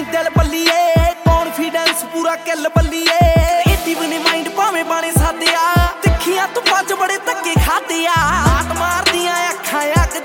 दिल बल्लीए कॉन्फिडेंस पूरा किल बल्लीए क्रिएटिव ने माइंड भावे बाने सादे आ तिखियां तू पज बड़े धक्के खादे आ हाथ मार दियां अखां अक